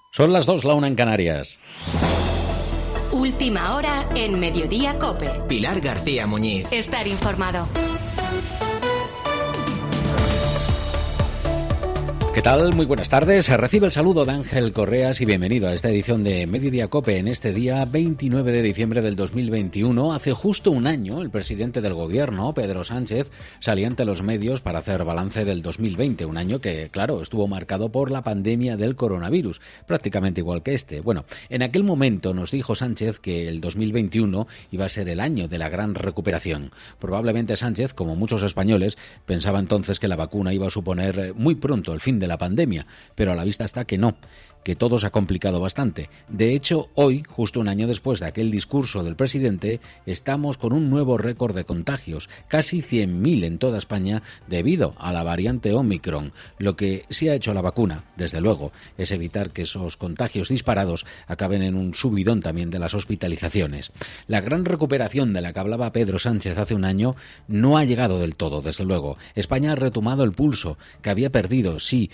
Son las 2, la 1 en Canarias. Última hora en Mediodía COPE. Pilar García Muñiz. Estar informado. ¿Qué tal? Muy buenas tardes. Recibe el saludo de Ángel Correas y bienvenido a esta edición de Mediodía COPE en este día 29 de diciembre del 2021. Hace justo un año, el presidente del gobierno, Pedro Sánchez, salía ante los medios para hacer balance del 2020, un año que, claro, estuvo marcado por la pandemia del coronavirus, prácticamente igual que este. Bueno, en aquel momento nos dijo Sánchez que el 2021 iba a ser el año de la gran recuperación. Probablemente Sánchez, como muchos españoles, pensaba entonces que la vacuna iba a suponer muy pronto el fin de la pandemia, pero a la vista está que no, que todo se ha complicado bastante. De hecho, hoy, justo un año después de aquel discurso del presidente, estamos con un nuevo récord de contagios, casi 100.000 en toda España debido a la variante Omicron. Lo que sí ha hecho la vacuna, desde luego, es evitar que esos contagios disparados acaben en un subidón también de las hospitalizaciones. La gran recuperación de la que hablaba Pedro Sánchez hace un año no ha llegado del todo, desde luego. España ha retomado el pulso, que había perdido, sí,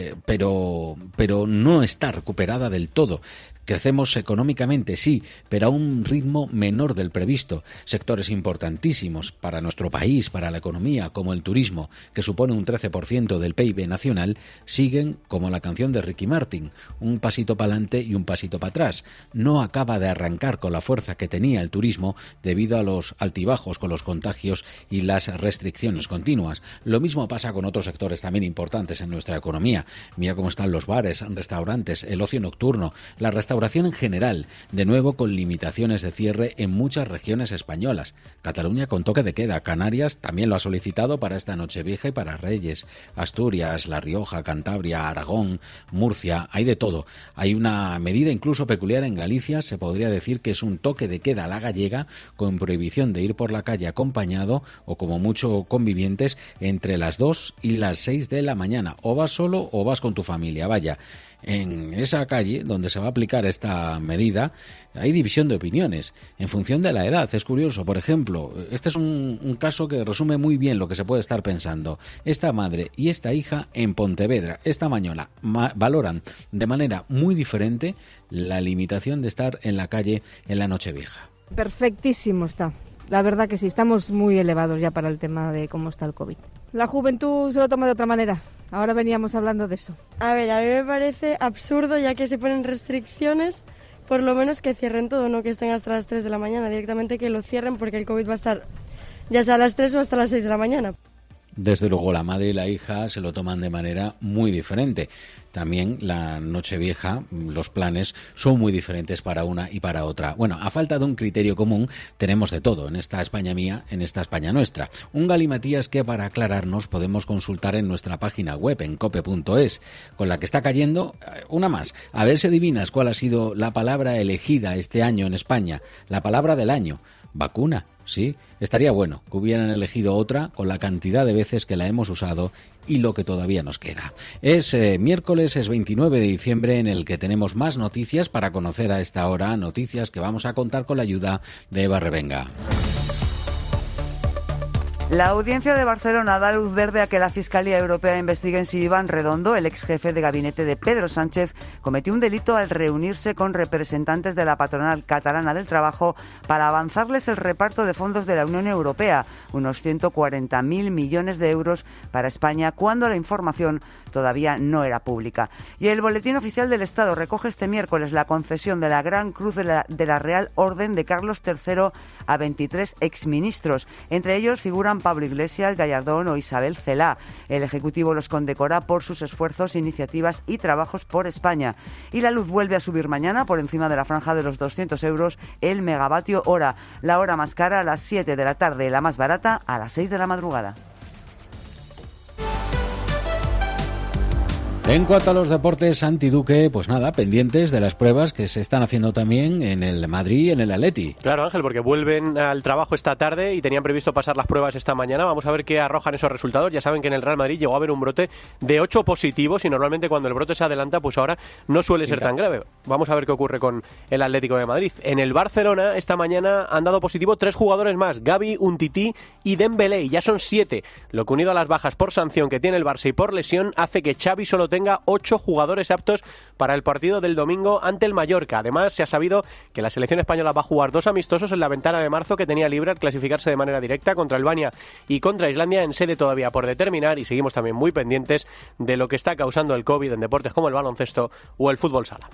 pero no está recuperada del todo. Crecemos económicamente, sí, pero a un ritmo menor del previsto. Sectores importantísimos para nuestro país, para la economía, como el turismo, que supone un 13% del PIB nacional, siguen como la canción de Ricky Martin, un pasito para adelante y un pasito para atrás. No acaba de arrancar con la fuerza que tenía el turismo debido a los altibajos con los contagios y las restricciones continuas. Lo mismo pasa con otros sectores también importantes en nuestra economía. Mira cómo están los bares, restaurantes, el ocio nocturno, la restauración en general, de nuevo con limitaciones de cierre en muchas regiones españolas. Cataluña con toque de queda, Canarias también lo ha solicitado para esta Nochevieja y para Reyes, Asturias, La Rioja, Cantabria, Aragón, Murcia, hay de todo. Hay una medida incluso peculiar en Galicia, se podría decir que es un toque de queda a la gallega, con prohibición de ir por la calle acompañado o como mucho convivientes entre las 2 y las 6 de la mañana. O vas solo o vas con tu familia, vaya. En esa calle donde se va a aplicar esta medida hay división de opiniones en función de la edad. Es curioso, por ejemplo, este es un caso que resume muy bien lo que se puede estar pensando. Esta madre y esta hija en Pontevedra, esta mañana, valoran de manera muy diferente la limitación de estar en la calle en la Nochevieja. Perfectísimo está. La verdad que sí, estamos muy elevados ya para el tema de cómo está el COVID. La juventud se lo toma de otra manera. Ahora veníamos hablando de eso. A ver, a mí me parece absurdo, ya que se ponen restricciones, por lo menos que cierren todo, no que estén hasta las 3 de la mañana, directamente que lo cierren porque el COVID va a estar ya sea a las 3 o hasta las 6 de la mañana. Desde luego la madre y la hija se lo toman de manera muy diferente. También la Nochevieja, los planes son muy diferentes para una y para otra. Bueno, a falta de un criterio común, tenemos de todo en esta España mía, en esta España nuestra. Un galimatías que para aclararnos podemos consultar en nuestra página web, en cope.es, con la que está cayendo una más. A ver si adivinas cuál ha sido la palabra elegida este año en España, la palabra del año. Vacuna, sí. Estaría bueno que hubieran elegido otra con la cantidad de veces que la hemos usado y lo que todavía nos queda. Es miércoles, es 29 de diciembre, en el que tenemos más noticias para conocer a esta hora, noticias que vamos a contar con la ayuda de Eva Revenga. La Audiencia de Barcelona da luz verde a que la Fiscalía Europea investigue si Iván Redondo, el ex jefe de gabinete de Pedro Sánchez, cometió un delito al reunirse con representantes de la patronal catalana del trabajo para avanzarles el reparto de fondos de la Unión Europea, unos 140.000 millones de euros para España, cuando la información todavía no era pública. Y el Boletín Oficial del Estado recoge este miércoles la concesión de la Gran Cruz de la Real Orden de Carlos III a 23 exministros. Entre ellos figuran Pablo Iglesias, Gallardón o Isabel Celá. El Ejecutivo los condecora por sus esfuerzos, iniciativas y trabajos por España. Y la luz vuelve a subir mañana por encima de la franja de los 200 euros el megavatio hora. La hora más cara a las 7 de la tarde, la más barata a las 6 de la madrugada. En cuanto a los deportes, Santi Duque, pues nada, pendientes de las pruebas que se están haciendo también en el Madrid y en el Atleti. Claro, Ángel, porque vuelven al trabajo esta tarde y tenían previsto pasar las pruebas esta mañana. Vamos a ver qué arrojan esos resultados. Ya saben que en el Real Madrid llegó a haber un brote de 8 positivos y normalmente cuando el brote se adelanta, pues ahora no suele ser tan grave. Vamos a ver qué ocurre con el Atlético de Madrid. En el Barcelona esta mañana han dado positivo 3 jugadores más, Gavi, Umtiti y Dembélé, y ya son 7. Lo que unido a las bajas por sanción que tiene el Barça y por lesión hace que Xavi solo tenga tenga 8 jugadores aptos para el partido del domingo ante el Mallorca. Además, se ha sabido que la selección española va a jugar 2 amistosos en la ventana de marzo que tenía libre al clasificarse de manera directa contra Albania y contra Islandia, en sede todavía por determinar, y seguimos también muy pendientes de lo que está causando el COVID en deportes como el baloncesto o el fútbol sala.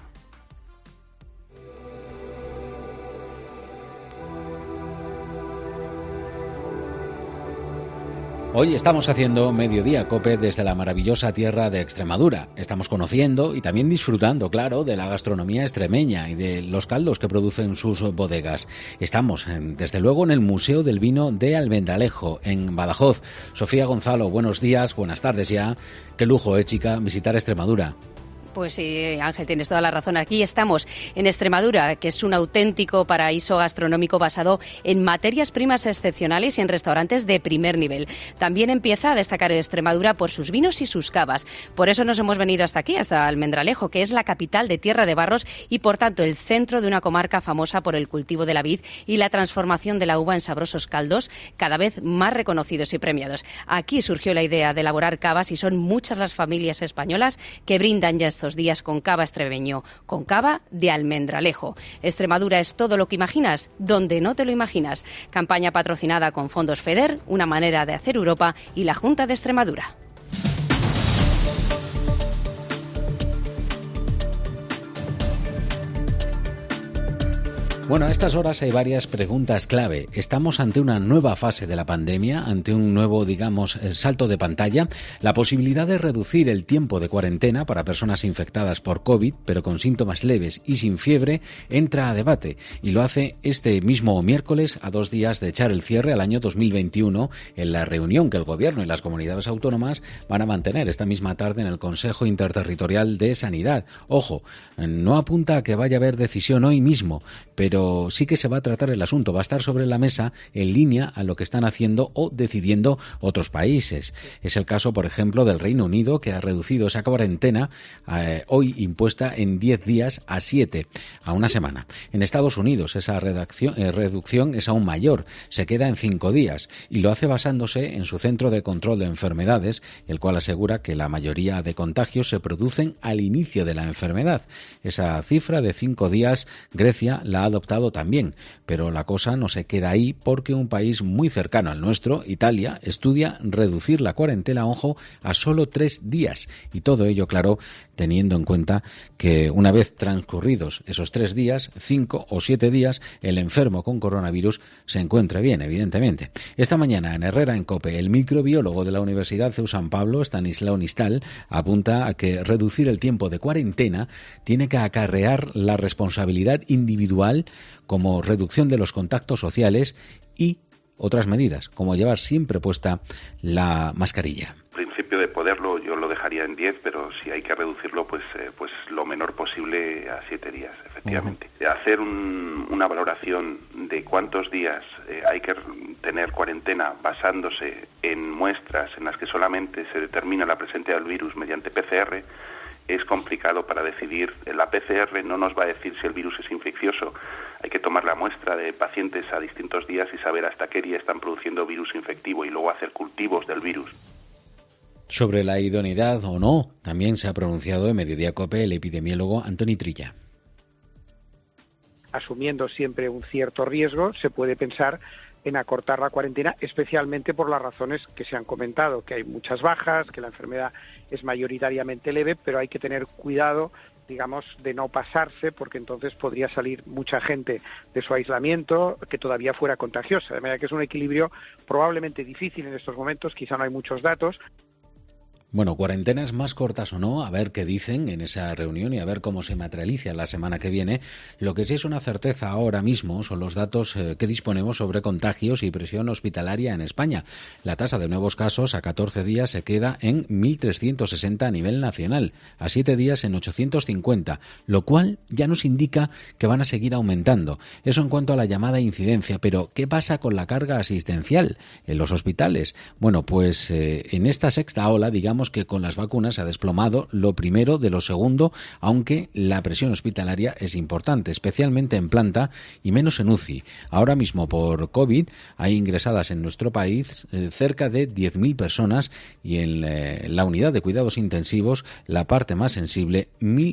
Hoy estamos haciendo Mediodía Cope desde la maravillosa tierra de Extremadura. Estamos conociendo y también disfrutando, claro, de la gastronomía extremeña y de los caldos que producen sus bodegas. Estamos, desde luego, en el Museo del Vino de Almendralejo, en Badajoz. Sofía Gonzalo, buenos días, buenas tardes ya. Qué lujo, chica, visitar Extremadura. Pues sí, Ángel, tienes toda la razón. Aquí estamos en Extremadura, que es un auténtico paraíso gastronómico basado en materias primas excepcionales y en restaurantes de primer nivel. También empieza a destacar Extremadura por sus vinos y sus cavas. Por eso nos hemos venido hasta aquí, hasta Almendralejo, que es la capital de Tierra de Barros y, por tanto, el centro de una comarca famosa por el cultivo de la vid y la transformación de la uva en sabrosos caldos, cada vez más reconocidos y premiados. Aquí surgió la idea de elaborar cavas y son muchas las familias españolas que brindan ya estos días con cava extremeño, con cava de Almendralejo. Extremadura es todo lo que imaginas, donde no te lo imaginas. Campaña patrocinada con fondos FEDER, Una manera de hacer Europa y la Junta de Extremadura. Bueno, a estas horas hay varias preguntas clave. ¿Estamos ante una nueva fase de la pandemia, ante un nuevo, digamos, salto de pantalla? La posibilidad de reducir el tiempo de cuarentena para personas infectadas por COVID, pero con síntomas leves y sin fiebre, entra a debate y lo hace este mismo miércoles, a 2 días de echar el cierre al año 2021, en la reunión que el Gobierno y las comunidades autónomas van a mantener esta misma tarde en el Consejo Interterritorial de Sanidad. Ojo, no apunta a que vaya a haber decisión hoy mismo, pero sí que se va a tratar el asunto, va a estar sobre la mesa en línea a lo que están haciendo o decidiendo otros países. Es el caso, por ejemplo, del Reino Unido, que ha reducido esa cuarentena hoy impuesta en 10 días a 7, a una semana. En Estados Unidos esa reducción es aún mayor, se queda en 5 días y lo hace basándose en su Centro de Control de Enfermedades, el cual asegura que la mayoría de contagios se producen al inicio de la enfermedad. Esa cifra de 5 días Grecia la ha adoptado también, pero la cosa no se queda ahí porque un país muy cercano al nuestro, Italia, estudia reducir la cuarentena, ojo, a solo 3 días. Y todo ello, claro, teniendo en cuenta que una vez transcurridos esos 3 días, 5 o 7 días, el enfermo con coronavirus se encuentre bien, evidentemente. Esta mañana en Herrera en COPE, el microbiólogo de la Universidad CEU San Pablo, Stanislao Nistal, apunta a que reducir el tiempo de cuarentena tiene que acarrear la responsabilidad individual como reducción de los contactos sociales y otras medidas, como llevar siempre puesta la mascarilla. En principio de poderlo yo lo dejaría en 10, pero si hay que reducirlo, pues lo menor posible a 7 días, efectivamente. Hacer una valoración de cuántos días hay que tener cuarentena basándose en muestras en las que solamente se determina la presencia del virus mediante PCR es complicado para decidir. La PCR no nos va a decir si el virus es infeccioso. Hay que tomar la muestra de pacientes a distintos días y saber hasta qué día están produciendo virus infectivo y luego hacer cultivos del virus. Sobre la idoneidad o no, también se ha pronunciado en Mediodía COPE el epidemiólogo Antoni Trilla. Asumiendo siempre un cierto riesgo, se puede pensar en acortar la cuarentena, especialmente por las razones que se han comentado, que hay muchas bajas, que la enfermedad es mayoritariamente leve, pero hay que tener cuidado, digamos, de no pasarse, porque entonces podría salir mucha gente de su aislamiento que todavía fuera contagiosa. De manera que es un equilibrio probablemente difícil en estos momentos, quizá no hay muchos datos. Bueno, cuarentenas más cortas o no, a ver qué dicen en esa reunión y a ver cómo se materializa la semana que viene. Lo que sí es una certeza ahora mismo son los datos que disponemos sobre contagios y presión hospitalaria en España. La tasa de nuevos casos a 14 días se queda en 1.360 a nivel nacional, a 7 días en 850, lo cual ya nos indica que van a seguir aumentando. Eso en cuanto a la llamada incidencia, pero ¿qué pasa con la carga asistencial en los hospitales? Bueno, pues en esta sexta ola, digamos, sabemos que con las vacunas se ha desplomado lo primero de lo segundo, aunque la presión hospitalaria es importante, especialmente en planta y menos en UCI. Ahora mismo por COVID hay ingresadas en nuestro país cerca de 10.000 personas y en la unidad de cuidados intensivos, la parte más sensible,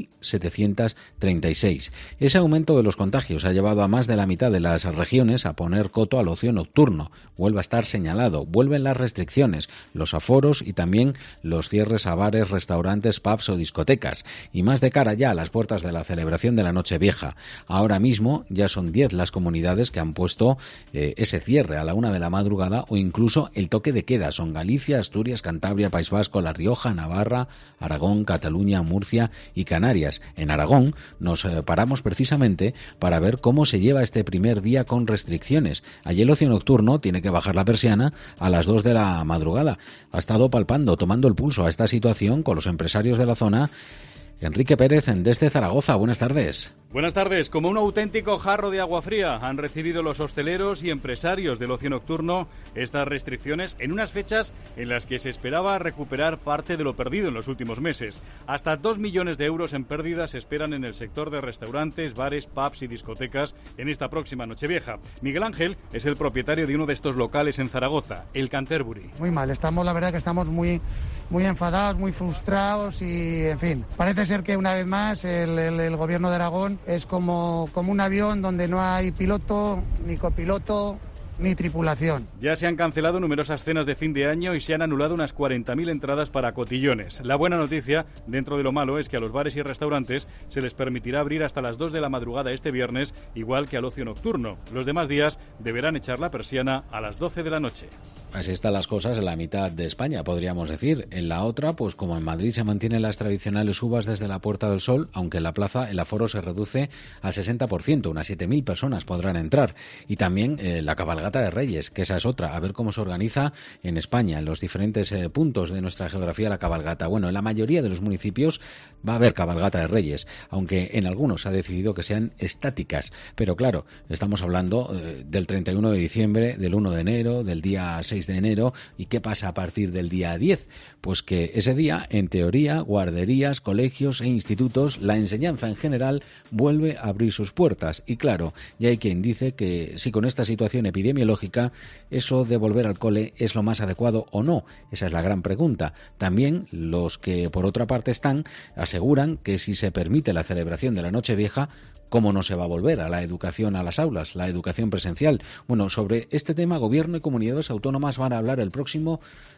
1.736. Ese aumento de los contagios ha llevado a más de la mitad de las regiones a poner coto al ocio nocturno. Vuelve a estar señalado, vuelven las restricciones, los aforos y también los cierres a bares, restaurantes, pubs o discotecas. Y más de cara ya a las puertas de la celebración de la Nochevieja. Ahora mismo ya son 10 las comunidades que han puesto ese cierre a la 1 de la madrugada o incluso el toque de queda. Son Galicia, Asturias, Cantabria, País Vasco, La Rioja, Navarra, Aragón, Cataluña, Murcia y Canarias. En Aragón nos paramos precisamente para ver cómo se lleva este primer día con restricciones. Allí el ocio nocturno tiene que bajar la persiana a las 2 de la madrugada. Ha estado palpando, tomando el pulso a esta situación con los empresarios de la zona. Enrique Pérez, desde Zaragoza. Buenas tardes. Buenas tardes. Como un auténtico jarro de agua fría han recibido los hosteleros y empresarios del ocio nocturno estas restricciones en unas fechas en las que se esperaba recuperar parte de lo perdido en los últimos meses. Hasta 2 millones de euros en pérdidas se esperan en el sector de restaurantes, bares, pubs y discotecas en esta próxima Nochevieja. Miguel Ángel es el propietario de uno de estos locales en Zaragoza, el Canterbury. Muy mal, la verdad que estamos muy enfadados, muy frustrados y, en fin, parece ser que una vez más el gobierno de Aragón es como un avión donde no hay piloto, ni copiloto, ni tripulación. Ya se han cancelado numerosas cenas de fin de año y se han anulado unas 40.000 entradas para cotillones. La buena noticia, dentro de lo malo, es que a los bares y restaurantes se les permitirá abrir hasta las 2 de la madrugada este viernes, igual que al ocio nocturno. Los demás días deberán echar la persiana a las 12 de la noche. Así están las cosas en la mitad de España, podríamos decir. En la otra, pues como en Madrid se mantienen las tradicionales uvas desde la Puerta del Sol, aunque en la plaza el aforo se reduce al 60%, unas 7.000 personas podrán entrar. Y también la cabalgata de Reyes, que esa es otra, a ver cómo se organiza en España, en los diferentes puntos de nuestra geografía la cabalgata. Bueno, en la mayoría de los municipios va a haber cabalgata de Reyes, aunque en algunos se ha decidido que sean estáticas. Pero claro, estamos hablando del 31 de diciembre, del 1 de enero, del día 6 de enero. ¿Y qué pasa a partir del día 10? Pues que ese día, en teoría, guarderías, colegios e institutos, la enseñanza en general vuelve a abrir sus puertas. Y claro, ya hay quien dice que si con esta situación epidemiológica eso de volver al cole es lo más adecuado o no. Esa es la gran pregunta. También los que por otra parte están aseguran que si se permite la celebración de la Nochevieja, ¿cómo no se va a volver a la educación a las aulas, la educación presencial? Bueno, sobre este tema, Gobierno y comunidades autónomas van a hablar el próximo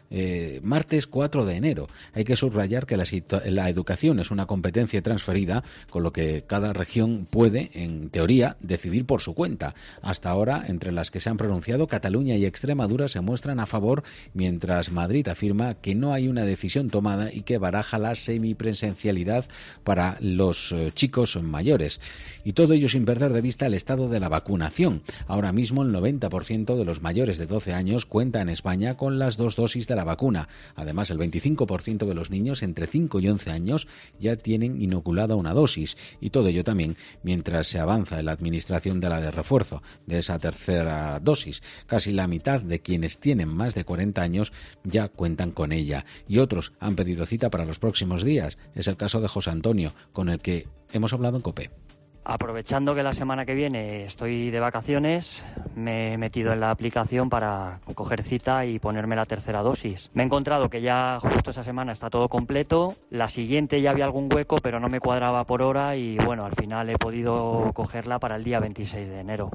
martes 4 de enero. Hay que subrayar que la educación es una competencia transferida, con lo que cada región puede, en teoría, decidir por su cuenta. Hasta ahora, entre las que se han pronunciado, Cataluña y Extremadura se muestran a favor, mientras Madrid afirma que no hay una decisión tomada y que baraja la semipresencialidad para los chicos mayores. Y todo ello sin perder de vista el estado de la vacunación. Ahora mismo el 90% de los mayores de 12 años cuenta en España con las 2 dosis de la vacuna. Además, el 25% de los niños entre 5 y 11 años ya tienen inoculada una dosis. Y todo ello también mientras se avanza en la administración de la de refuerzo, de esa tercera dosis. Casi la mitad de quienes tienen más de 40 años ya cuentan con ella. Y otros han pedido cita para los próximos días. Es el caso de José Antonio, con el que hemos hablado en COPE. Aprovechando que la semana que viene estoy de vacaciones, me he metido en la aplicación para coger cita y ponerme la tercera dosis. Me he encontrado que ya justo esa semana está todo completo, la siguiente ya había algún hueco, pero no me cuadraba por hora y bueno, al final he podido cogerla para el día 26 de enero.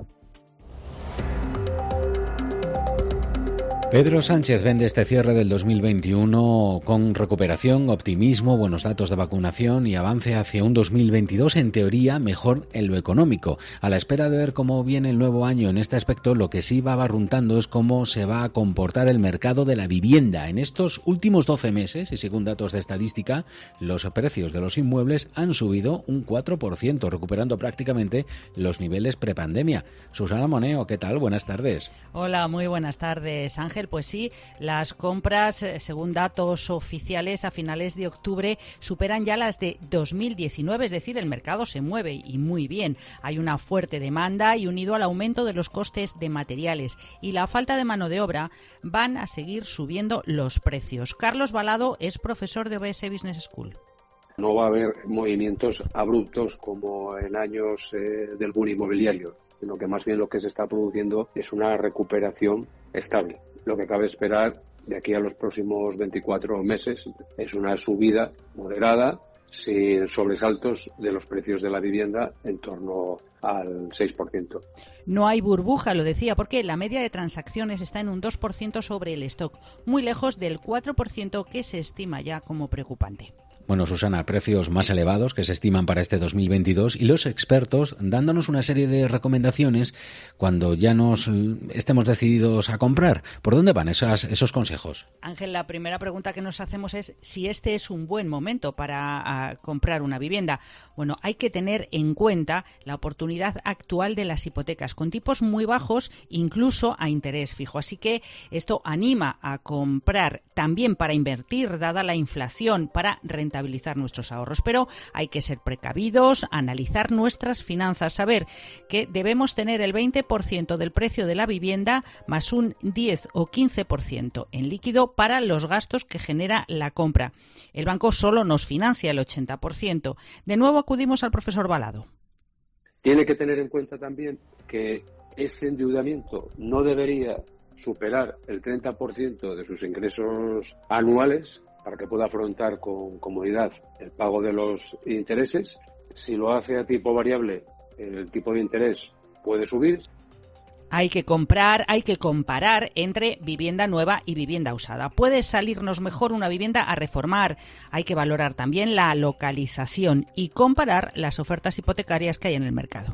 Pedro Sánchez vende este cierre del 2021 con recuperación, optimismo, buenos datos de vacunación y avance hacia un 2022 en teoría mejor en lo económico. A la espera de ver cómo viene el nuevo año en este aspecto, lo que sí va barruntando es cómo se va a comportar el mercado de la vivienda. En estos últimos 12 meses, y según datos de estadística, los precios de los inmuebles han subido un 4%, recuperando prácticamente los niveles prepandemia. Susana Moneo, ¿qué tal? Buenas tardes. Hola, muy buenas tardes, Ángel. Ángel, pues sí, las compras, según datos oficiales, a finales de octubre superan ya las de 2019, es decir, el mercado se mueve y muy bien. Hay una fuerte demanda y unido al aumento de los costes de materiales y la falta de mano de obra van a seguir subiendo los precios. Carlos Balado es profesor de OBS Business School. No va a haber movimientos abruptos como en años del boom inmobiliario, sino que más bien lo que se está produciendo es una recuperación estable. Lo que cabe esperar de aquí a los próximos 24 meses es una subida moderada, sin sobresaltos de los precios de la vivienda en torno al 6%. No hay burbuja, lo decía, porque la media de transacciones está en un 2% sobre el stock, muy lejos del 4% que se estima ya como preocupante. Bueno, Susana, precios más elevados que se estiman para este 2022 y los expertos dándonos una serie de recomendaciones cuando ya nos estemos decididos a comprar. ¿Por dónde van esos consejos? Ángel, la primera pregunta que nos hacemos es si este es un buen momento para comprar una vivienda. Bueno, hay que tener en cuenta la oportunidad actual de las hipotecas, con tipos muy bajos, incluso a interés fijo. Así que esto anima a comprar también para invertir, dada la inflación, para rentabilizar nuestros ahorros, pero hay que ser precavidos, analizar nuestras finanzas, saber que debemos tener el 20% del precio de la vivienda más un 10 o 15% en líquido para los gastos que genera la compra. El banco solo nos financia el 80%. De nuevo acudimos al profesor Balado. Tiene que tener en cuenta también que ese endeudamiento no debería superar el 30% de sus ingresos anuales para que pueda afrontar con comodidad el pago de los intereses. Si lo hace a tipo variable, el tipo de interés puede subir. Hay que comprar, hay que comparar entre vivienda nueva y vivienda usada. Puede salirnos mejor una vivienda a reformar. Hay que valorar también la localización y comparar las ofertas hipotecarias que hay en el mercado.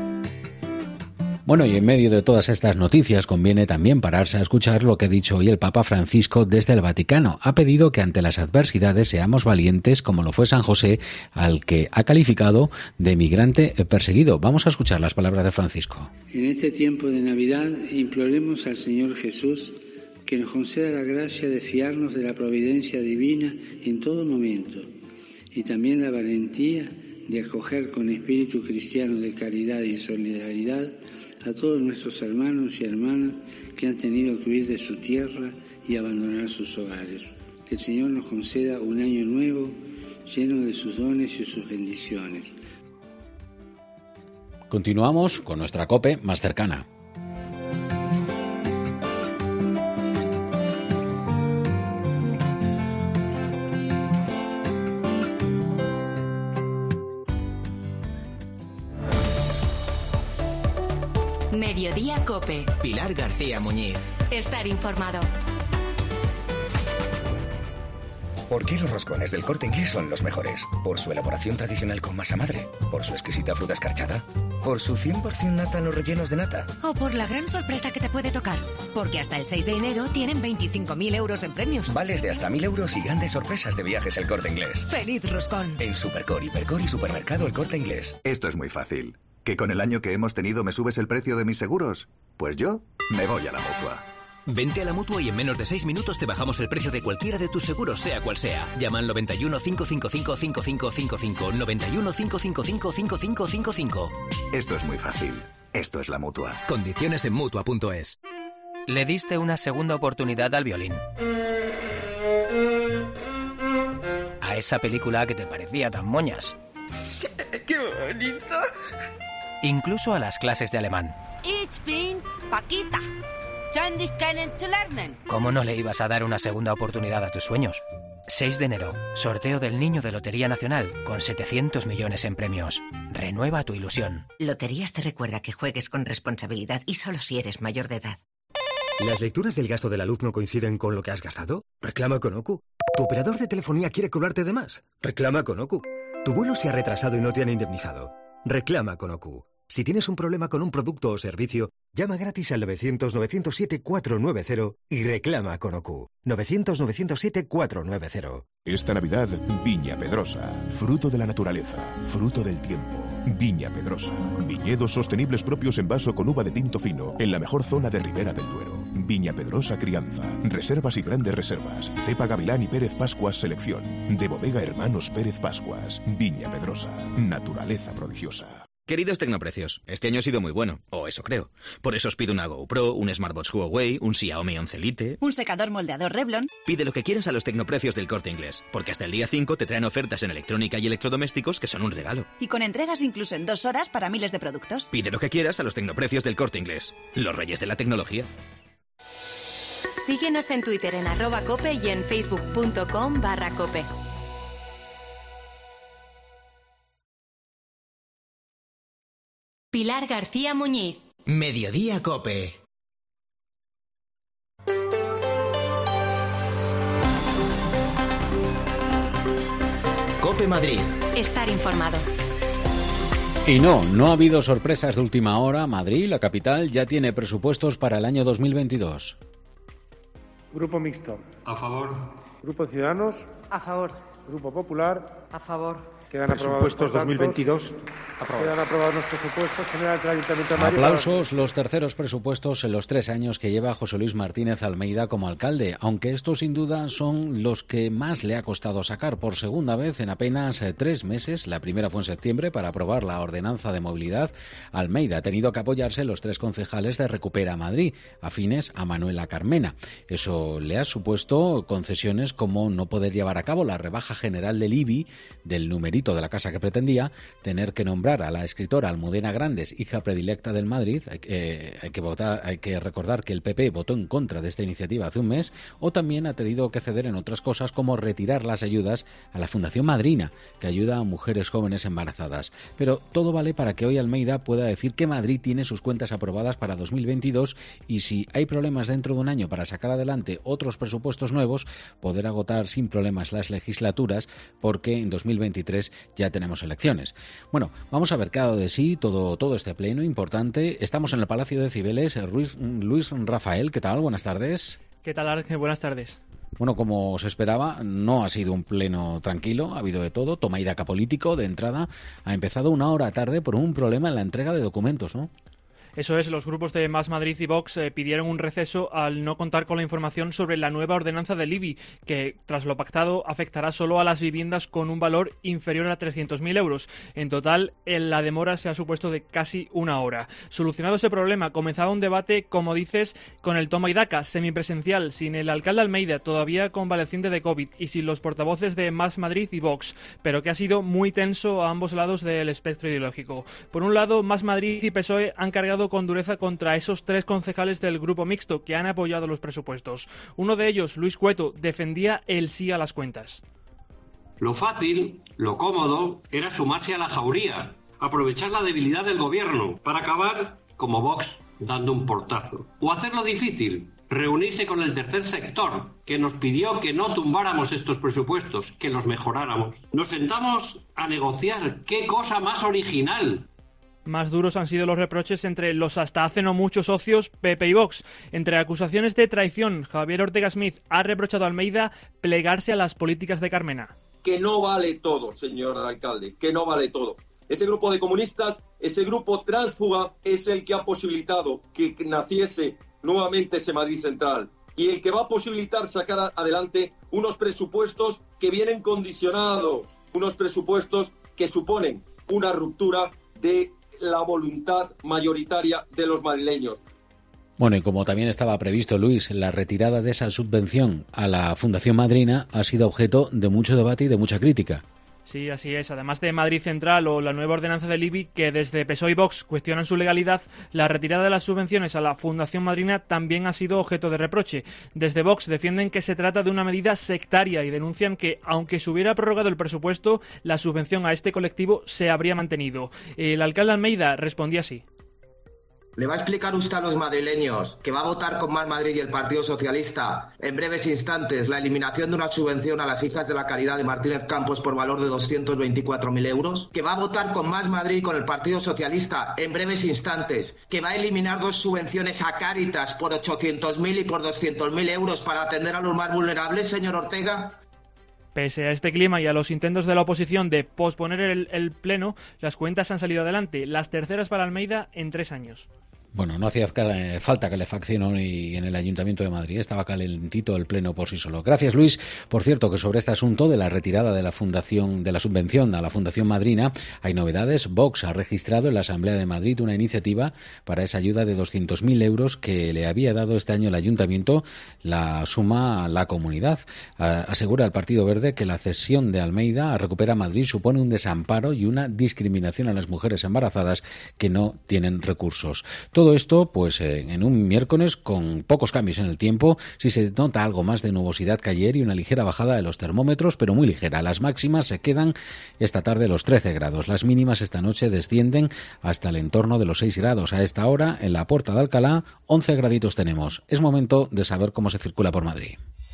Bueno, y en medio de todas estas noticias conviene también pararse a escuchar lo que ha dicho hoy el Papa Francisco desde el Vaticano. Ha pedido que ante las adversidades seamos valientes, como lo fue San José, al que ha calificado de migrante perseguido. Vamos a escuchar las palabras de Francisco. En este tiempo de Navidad imploremos al Señor Jesús que nos conceda la gracia de fiarnos de la providencia divina en todo momento y también la valentía de acoger con espíritu cristiano de caridad y solidaridad a todos nuestros hermanos y hermanas que han tenido que huir de su tierra y abandonar sus hogares. Que el Señor nos conceda un año nuevo lleno de sus dones y sus bendiciones. Continuamos con nuestra COPE más cercana. Mediodía COPE. Pilar García Muñiz. Estar informado. ¿Por qué los roscones del Corte Inglés son los mejores? ¿Por su elaboración tradicional con masa madre? ¿Por su exquisita fruta escarchada? ¿Por su 100% nata en los rellenos de nata? ¿O por la gran sorpresa que te puede tocar? Porque hasta el 6 de enero tienen 25.000 euros en premios. Vales de hasta 1.000 euros y grandes sorpresas de viajes El Corte Inglés. ¡Feliz roscón! En Supercor, Hipercor y Supermercado El Corte Inglés. Esto es muy fácil. ¿Que con el año que hemos tenido me subes el precio de mis seguros? Pues yo me voy a la Mutua. Vente a la Mutua y en menos de 6 minutos te bajamos el precio de cualquiera de tus seguros, sea cual sea. Llama al 91 555 5555. 91 555 5555. Esto es muy fácil. Esto es la Mutua. Condiciones en Mutua.es. Le diste una segunda oportunidad al violín. A esa película que te parecía tan moñas. ¡Qué bonito! Incluso a las clases de alemán. Ich bin Paquita. Ständig kennenzulernen. ¿Cómo no le ibas a dar una segunda oportunidad a tus sueños? 6 de enero, sorteo del Niño de Lotería Nacional, con 700 millones en premios. Renueva tu ilusión. Loterías te recuerda que juegues con responsabilidad y solo si eres mayor de edad. ¿Las lecturas del gasto de la luz no coinciden con lo que has gastado? Reclama con OCU. ¿Tu operador de telefonía quiere cobrarte de más? Reclama con OCU. ¿Tu vuelo se ha retrasado y no te han indemnizado? Reclama con OCU. Si tienes un problema con un producto o servicio, llama gratis al 900-907-490 y reclama con OCU. 900-907-490. Esta Navidad, Viña Pedrosa. Fruto de la naturaleza, fruto del tiempo. Viña Pedrosa. Viñedos sostenibles propios en vaso con uva de tinto fino, en la mejor zona de Ribera del Duero. Viña Pedrosa Crianza. Reservas y grandes reservas. Cepa Gavilán y Pérez Pascuas Selección. De Bodega Hermanos Pérez Pascuas. Viña Pedrosa. Naturaleza prodigiosa. Queridos Tecnoprecios, este año ha sido muy bueno, o eso creo. Por eso os pido una GoPro, un Smartwatch Huawei, un Xiaomi 11 Lite... un secador moldeador Revlon... Pide lo que quieras a los Tecnoprecios del Corte Inglés, porque hasta el día 5 te traen ofertas en electrónica y electrodomésticos que son un regalo. Y con entregas incluso en 2 horas para miles de productos. Pide lo que quieras a los Tecnoprecios del Corte Inglés, los reyes de la tecnología. Síguenos en Twitter en @cope y en facebook.com/cope. Pilar García Muñiz. Mediodía Cope. Cope Madrid. Estar informado. Y no ha habido sorpresas de última hora. Madrid, la capital, ya tiene presupuestos para el año 2022. Grupo Mixto. A favor. Grupo Ciudadanos. A favor. Grupo Popular. A favor. Quedan presupuestos aprobados, 2022. Quedan aprobados los presupuestos generales del Ayuntamiento de Madrid. Aplausos, los terceros presupuestos en los 3 años que lleva José Luis Martínez Almeida como alcalde, aunque estos sin duda son los que más le ha costado sacar por segunda vez en apenas 3 meses. La primera fue en septiembre para aprobar la ordenanza de movilidad. Almeida ha tenido que apoyarse en los 3 concejales de Recupera Madrid, afines a Manuela Carmena. Eso le ha supuesto concesiones como no poder llevar a cabo la rebaja general del IBI, del numerito de la casa que pretendía, tener que nombrar a la escritora Almudena Grandes, hija predilecta del Madrid. Hay que recordar que el PP votó en contra de esta iniciativa hace un mes, o también ha tenido que ceder en otras cosas como retirar las ayudas a la Fundación Madrina, que ayuda a mujeres jóvenes embarazadas. Pero todo vale para que hoy Almeida pueda decir que Madrid tiene sus cuentas aprobadas para 2022 y si hay problemas dentro de un año para sacar adelante otros presupuestos nuevos, poder agotar sin problemas las legislaturas, porque en 2023 ya tenemos elecciones. Bueno, vamos a ver qué ha dado de sí todo este pleno importante. Estamos en el Palacio de Cibeles. Luis Rafael, ¿qué tal? Buenas tardes. ¿Qué tal, Arge? Buenas tardes. Bueno, como se esperaba, no ha sido un pleno tranquilo, ha habido de todo. Toma y daca político de entrada. Ha empezado 1 hora tarde por un problema en la entrega de documentos, ¿no? Eso es, los grupos de Más Madrid y Vox pidieron un receso al no contar con la información sobre la nueva ordenanza del IBI, que tras lo pactado afectará solo a las viviendas con un valor inferior a 300.000 euros. En total, la demora se ha supuesto de casi 1 hora. Solucionado ese problema, comenzaba un debate, como dices, con el toma y daca, semipresencial, sin el alcalde Almeida, todavía convaleciente de COVID, y sin los portavoces de Más Madrid y Vox, pero que ha sido muy tenso a ambos lados del espectro ideológico. Por un lado, Más Madrid y PSOE han cargado con dureza contra esos 3 concejales del grupo mixto que han apoyado los presupuestos. Uno de ellos, Luis Cueto, defendía el sí a las cuentas. Lo fácil, lo cómodo, era sumarse a la jauría, aprovechar la debilidad del gobierno para acabar, como Vox, dando un portazo. O hacerlo difícil, reunirse con el tercer sector, que nos pidió que no tumbáramos estos presupuestos, que los mejoráramos. Nos sentamos a negociar. ¡Qué cosa más original! Más duros han sido los reproches entre los hasta hace no muchos socios PP y Vox. Entre acusaciones de traición, Javier Ortega Smith ha reprochado a Almeida plegarse a las políticas de Carmena. Que no vale todo, señor alcalde, que no vale todo. Ese grupo de comunistas, ese grupo tránsfuga, es el que ha posibilitado que naciese nuevamente ese Madrid Central y el que va a posibilitar sacar adelante unos presupuestos que vienen condicionados, unos presupuestos que suponen una ruptura de la voluntad mayoritaria de los madrileños. Bueno, y como también estaba previsto, Luis, la retirada de esa subvención a la Fundación Madrina ha sido objeto de mucho debate y de mucha crítica. Sí, así es. Además de Madrid Central o la nueva ordenanza del IBI, que desde PSOE y Vox cuestionan su legalidad, la retirada de las subvenciones a la Fundación Madrina también ha sido objeto de reproche. Desde Vox defienden que se trata de una medida sectaria y denuncian que, aunque se hubiera prorrogado el presupuesto, la subvención a este colectivo se habría mantenido. El alcalde Almeida respondía así. ¿Le va a explicar usted a los madrileños que va a votar con Más Madrid y el Partido Socialista en breves instantes la eliminación de una subvención a las hijas de la Caridad de Martínez Campos por valor de 224.000 euros? ¿Que va a votar con Más Madrid y con el Partido Socialista en breves instantes que va a eliminar 2 subvenciones a Cáritas por 800.000 y por 200.000 euros para atender a los más vulnerables, señor Ortega? Pese a este clima y a los intentos de la oposición de posponer el pleno, las cuentas han salido adelante, las terceras para Almeida en 3 años. Bueno, no hacía falta calefacción hoy en el Ayuntamiento de Madrid. Estaba calentito el pleno por sí solo. Gracias, Luis. Por cierto, que sobre este asunto de la retirada de la subvención a la Fundación Madrina hay novedades. Vox ha registrado en la Asamblea de Madrid una iniciativa para esa ayuda de 200.000 euros que le había dado este año el Ayuntamiento, la suma a la comunidad. Asegura el Partido Verde que la cesión de Almeida a Recupera Madrid supone un desamparo y una discriminación a las mujeres embarazadas que no tienen recursos. Todo esto, pues, en un miércoles con pocos cambios en el tiempo. Sí se nota algo más de nubosidad que ayer y una ligera bajada de los termómetros, pero muy ligera. Las máximas se quedan esta tarde los 13 grados. Las mínimas esta noche descienden hasta el entorno de los 6 grados. A esta hora, en la Puerta de Alcalá, 11 graditos tenemos. Es momento de saber cómo se circula por Madrid.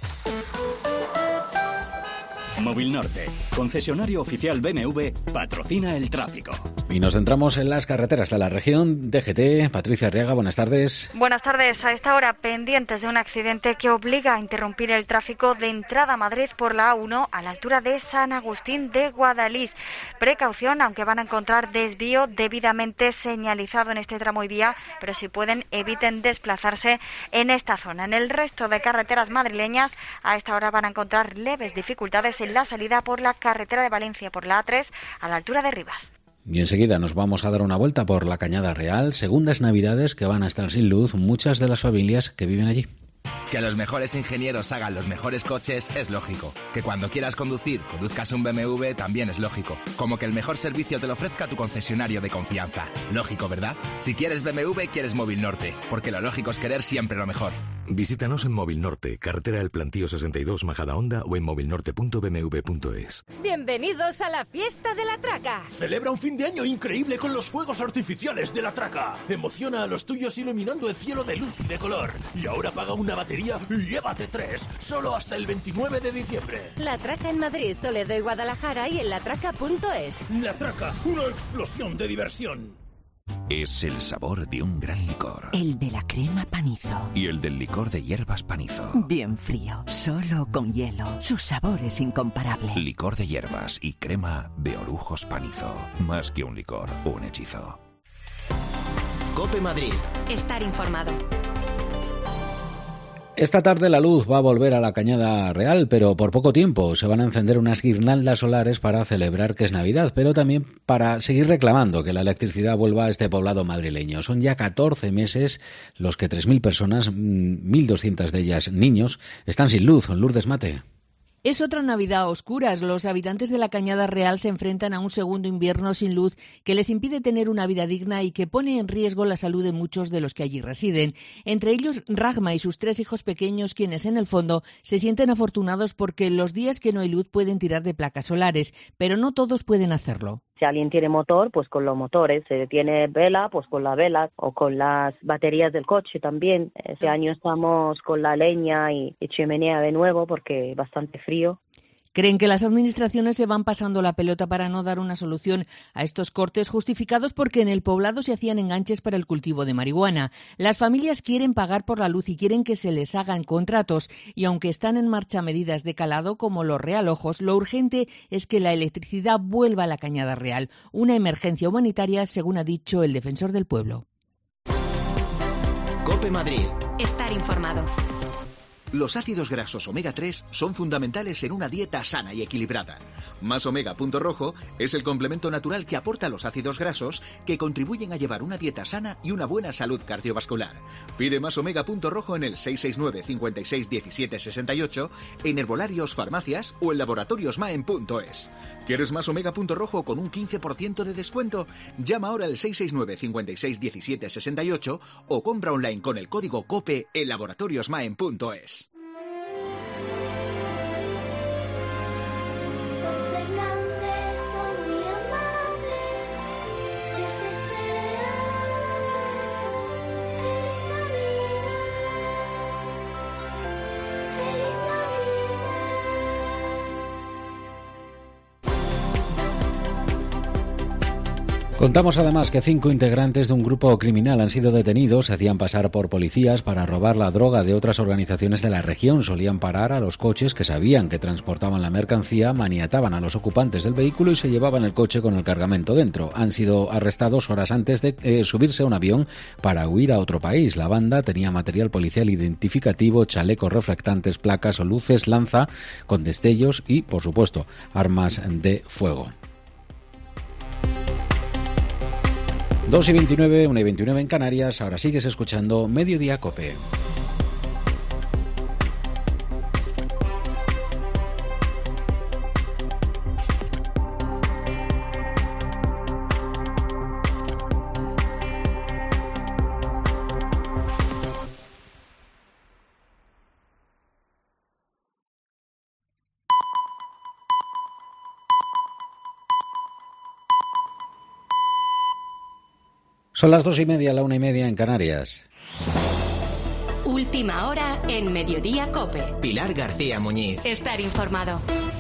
Móvil Norte, concesionario oficial BMW, patrocina el tráfico. Y nos centramos en las carreteras de la región. DGT, Patricia Arriaga, buenas tardes. Buenas tardes. A esta hora, pendientes de un accidente que obliga a interrumpir el tráfico de entrada a Madrid por la A1 a la altura de San Agustín de Guadalís. Precaución, aunque van a encontrar desvío debidamente señalizado en este tramo y vía, pero si pueden, eviten desplazarse en esta zona. En el resto de carreteras madrileñas, a esta hora van a encontrar leves dificultades en la salida por la carretera de Valencia por la A3 a la altura de Rivas. Y enseguida nos vamos a dar una vuelta por la Cañada Real. Segundas Navidades que van a estar sin luz muchas de las familias que viven allí. Que los mejores ingenieros hagan los mejores coches es lógico. Que cuando quieras conducir, conduzcas un BMW también es lógico. Como que el mejor servicio te lo ofrezca tu concesionario de confianza. Lógico, ¿verdad? Si quieres BMW, quieres Móvil Norte. Porque lo lógico es querer siempre lo mejor. Visítanos en Móvil Norte, carretera del Plantío 62, Majadahonda, o en movilnorte.bmw.es. Bienvenidos a la fiesta de la Traca. Celebra un fin de año increíble con los fuegos artificiales de la Traca. Emociona a los tuyos iluminando el cielo de luz y de color. Y ahora paga una batería y llévate 3, solo hasta el 29 de diciembre. La Traca en Madrid, Toledo y Guadalajara y en latraca.es. La Traca, una explosión de diversión. Es el sabor de un gran licor. El de la crema Panizo. Y el del licor de hierbas Panizo. Bien frío, solo con hielo. Su sabor es incomparable. Licor de hierbas y crema de Orujos Panizo. Más que un licor, un hechizo. COPE Madrid. Estar informado. Esta tarde la luz va a volver a la Cañada Real, pero por poco tiempo. Se van a encender unas guirnaldas solares para celebrar que es Navidad, pero también para seguir reclamando que la electricidad vuelva a este poblado madrileño. Son ya 14 meses los que 3.000 personas, 1.200 de ellas niños, están sin luz. Lourdes Mate. Es otra Navidad a oscuras. Los habitantes de la Cañada Real se enfrentan a un segundo invierno sin luz que les impide tener una vida digna y que pone en riesgo la salud de muchos de los que allí residen. Entre ellos, Ragma y sus 3 hijos pequeños, quienes en el fondo se sienten afortunados porque los días que no hay luz pueden tirar de placas solares, pero no todos pueden hacerlo. Si alguien tiene motor, pues con los motores. Si tiene vela, pues con la vela o con las baterías del coche también. Este año estamos con la leña y chimenea de nuevo porque es bastante frío. Creen que las administraciones se van pasando la pelota para no dar una solución a estos cortes justificados porque en el poblado se hacían enganches para el cultivo de marihuana. Las familias quieren pagar por la luz y quieren que se les hagan contratos y aunque están en marcha medidas de calado como los realojos, lo urgente es que la electricidad vuelva a la Cañada Real. Una emergencia humanitaria, según ha dicho el defensor del pueblo. COPE Madrid. Estar informado. Los ácidos grasos omega 3 son fundamentales en una dieta sana y equilibrada. Más Omega Punto Rojo es el complemento natural que aporta los ácidos grasos que contribuyen a llevar una dieta sana y una buena salud cardiovascular. Pide Más Omega Punto Rojo en el 669 56 17 68, en herbolarios, farmacias o en laboratoriosmaen.es. ¿Quieres Más Omega Punto Rojo con un 15% de descuento? Llama ahora al 669 56 17 68 o compra online con el código COPE en laboratoriosmaen.es. Contamos además que 5 integrantes de un grupo criminal han sido detenidos, se hacían pasar por policías para robar la droga de otras organizaciones de la región. Solían parar a los coches que sabían que transportaban la mercancía, maniataban a los ocupantes del vehículo y se llevaban el coche con el cargamento dentro. Han sido arrestados horas antes de subirse a un avión para huir a otro país. La banda tenía material policial identificativo, chalecos reflectantes, placas o luces lanza con destellos y, por supuesto, armas de fuego. 2:29, 1:29 en Canarias. Ahora sigues escuchando Mediodía COPE. Son las 2:30, la 1:30 en Canarias. Última hora en Mediodía COPE. Pilar García Muñiz. Estar informado.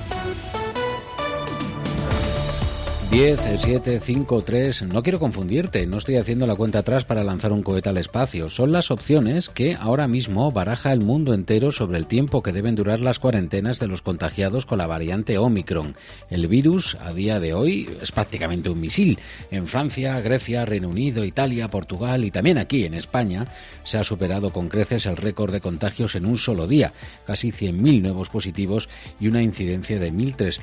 10, 7, 5, 3... No quiero confundirte, no estoy haciendo la cuenta atrás para lanzar un cohete al espacio. Son las opciones que ahora mismo baraja el mundo entero sobre el tiempo que deben durar las cuarentenas de los contagiados con la variante Omicron. El virus, a día de hoy, es prácticamente un misil. En Francia, Grecia, Reino Unido, Italia, Portugal y también aquí en España se ha superado con creces el récord de contagios en un solo día. Casi 100.000 nuevos positivos y una incidencia de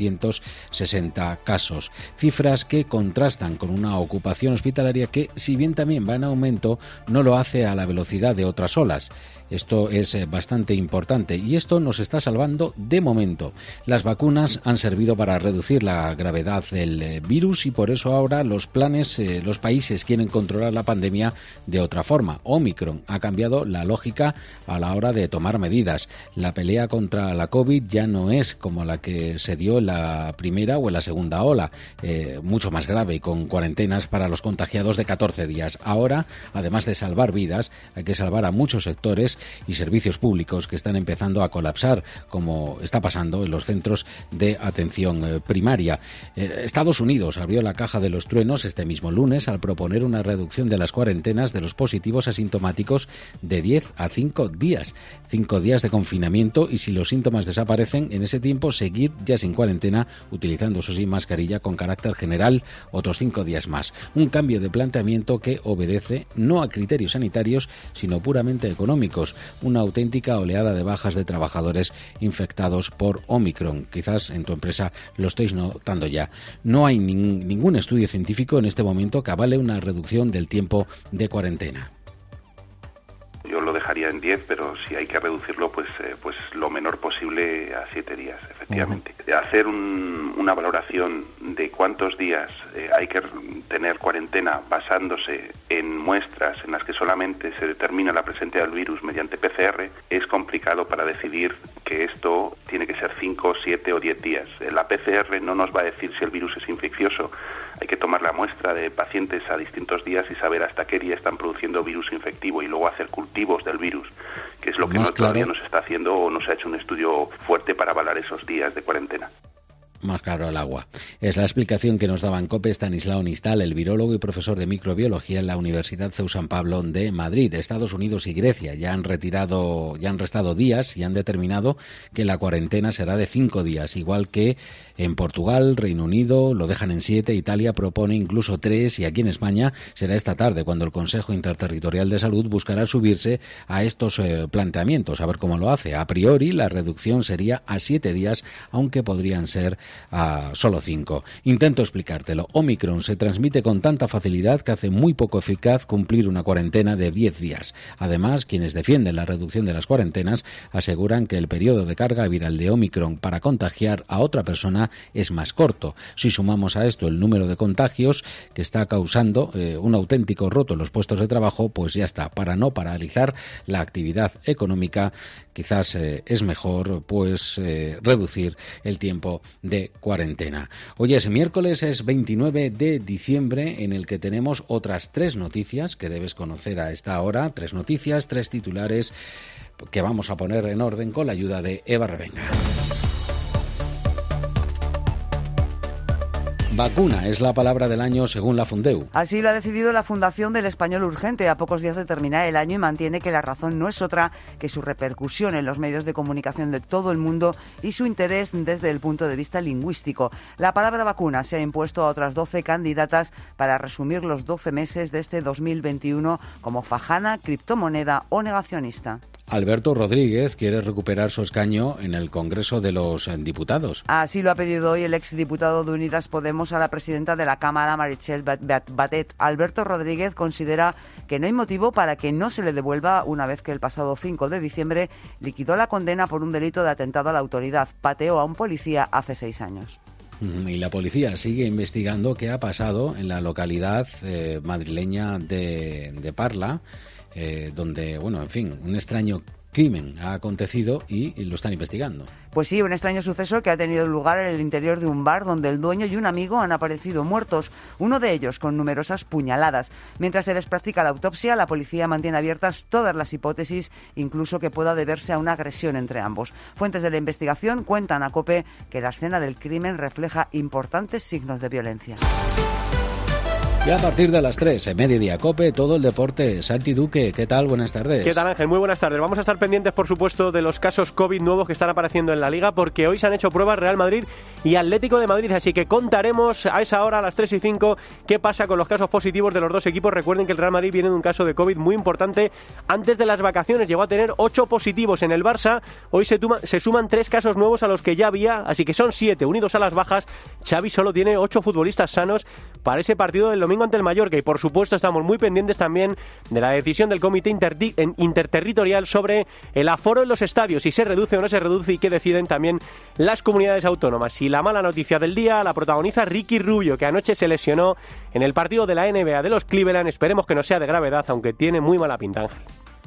1.360 casos. Cifras que contrastan con una ocupación hospitalaria que, si bien también va en aumento, no lo hace a la velocidad de otras olas. Esto es bastante importante y esto nos está salvando de momento. Las vacunas han servido para reducir la gravedad del virus y por eso ahora los países quieren controlar la pandemia de otra forma. Omicron ha cambiado la lógica a la hora de tomar medidas. La pelea contra la COVID ya no es como la que se dio en la primera o en la segunda ola, mucho más grave y con cuarentenas para los contagiados de 14 días. Ahora, además de salvar vidas, hay que salvar a muchos sectores y servicios públicos que están empezando a colapsar, como está pasando en los centros de atención primaria. Estados Unidos abrió la caja de los truenos este mismo lunes al proponer una reducción de las cuarentenas de los positivos asintomáticos de 10 a 5 días. 5 días de confinamiento y si los síntomas desaparecen, en ese tiempo seguir ya sin cuarentena, utilizando eso sí mascarilla con carácter general otros 5 días más. Un cambio de planteamiento que obedece no a criterios sanitarios, sino puramente económicos. Una auténtica oleada de bajas de trabajadores infectados por Omicron. Quizás en tu empresa lo estéis notando ya. No hay ningún estudio científico en este momento que avale una reducción del tiempo de cuarentena. Yo lo dejaría en 10, pero si hay que reducirlo, pues lo menor posible a 7 días, efectivamente. Hacer una valoración de cuántos días hay que tener cuarentena basándose en muestras en las que solamente se determina la presencia del virus mediante PCR es complicado para decidir que esto tiene que ser 5, 7 o 10 días. La PCR no nos va a decir si el virus es infeccioso. Hay que tomar la muestra de pacientes a distintos días y saber hasta qué día están produciendo virus infectivo y luego hacer cultivos del virus, que es lo que todavía no se está haciendo o no se ha hecho un estudio fuerte para avalar esos días de cuarentena. Más claro el agua. Es la explicación que nos daba en COPE Stanislao Nistal, el virólogo y profesor de microbiología en la Universidad CEU San Pablo de Madrid. Estados Unidos y Grecia ya han restado días y han determinado que la cuarentena será de 5 días, igual que en Portugal, Reino Unido lo dejan en 7, Italia propone incluso 3 y aquí en España será esta tarde cuando el Consejo Interterritorial de Salud buscará subirse a estos planteamientos, a ver cómo lo hace. A priori la reducción sería a 7 días, aunque podrían ser a solo 5. Intento explicártelo. Omicron se transmite con tanta facilidad que hace muy poco eficaz cumplir una cuarentena de 10 días. Además, quienes defienden la reducción de las cuarentenas aseguran que el periodo de carga viral de Omicron para contagiar a otra persona es más corto. Si sumamos a esto el número de contagios que está causando un auténtico roto en los puestos de trabajo, pues ya está. Para no paralizar la actividad económica, quizás es mejor reducir el tiempo de cuarentena. Hoy es miércoles, es 29 de diciembre, en el que tenemos otras 3 noticias que debes conocer a esta hora. 3 noticias, 3 titulares que vamos a poner en orden con la ayuda de Eva Revenga. Vacuna es la palabra del año según la Fundeu. Así lo ha decidido la Fundación del Español Urgente a pocos días de terminar el año y mantiene que la razón no es otra que su repercusión en los medios de comunicación de todo el mundo y su interés desde el punto de vista lingüístico. La palabra vacuna se ha impuesto a otras 12 candidatas para resumir los 12 meses de este 2021 como fajana, criptomoneda o negacionista. Alberto Rodríguez quiere recuperar su escaño en el Congreso de los Diputados. Así lo ha pedido hoy el exdiputado de Unidas Podemos a la presidenta de la Cámara, Meritxell Batet. Alberto Rodríguez considera que no hay motivo para que no se le devuelva una vez que el pasado 5 de diciembre liquidó la condena por un delito de atentado a la autoridad. Pateó a un policía hace 6 años. Y la policía sigue investigando qué ha pasado en la localidad madrileña de Parla, donde, bueno, en fin, un extraño crimen ha acontecido y lo están investigando. Pues sí, un extraño suceso que ha tenido lugar en el interior de un bar donde el dueño y un amigo han aparecido muertos, uno de ellos con numerosas puñaladas. Mientras se les practica la autopsia, la policía mantiene abiertas todas las hipótesis, incluso que pueda deberse a una agresión entre ambos. Fuentes de la investigación cuentan a COPE que la escena del crimen refleja importantes signos de violencia. Y a partir de las 3, en Mediodía COPE, todo el deporte. Santi Duque, ¿qué tal? Buenas tardes. ¿Qué tal, Ángel? Muy buenas tardes. Vamos a estar pendientes, por supuesto, de los casos COVID nuevos que están apareciendo en la Liga, porque hoy se han hecho pruebas Real Madrid y Atlético de Madrid, así que contaremos a esa hora, a las 3:05, qué pasa con los casos positivos de los dos equipos. Recuerden que el Real Madrid viene de un caso de COVID muy importante antes de las vacaciones. Llegó a tener 8 positivos en el Barça. Hoy se suman 3 casos nuevos a los que ya había, así que son 7, unidos a las bajas. Xavi solo tiene 8 futbolistas sanos para ese partido del domingo ante el Mallorca. Y por supuesto estamos muy pendientes también de la decisión del Comité Interterritorial sobre el aforo en los estadios, si se reduce o no se reduce, y qué deciden también las comunidades autónomas. Y la mala noticia del día la protagoniza Ricky Rubio, que anoche se lesionó en el partido de la NBA de los Cleveland. Esperemos que no sea de gravedad, aunque tiene muy mala pinta, Ángel.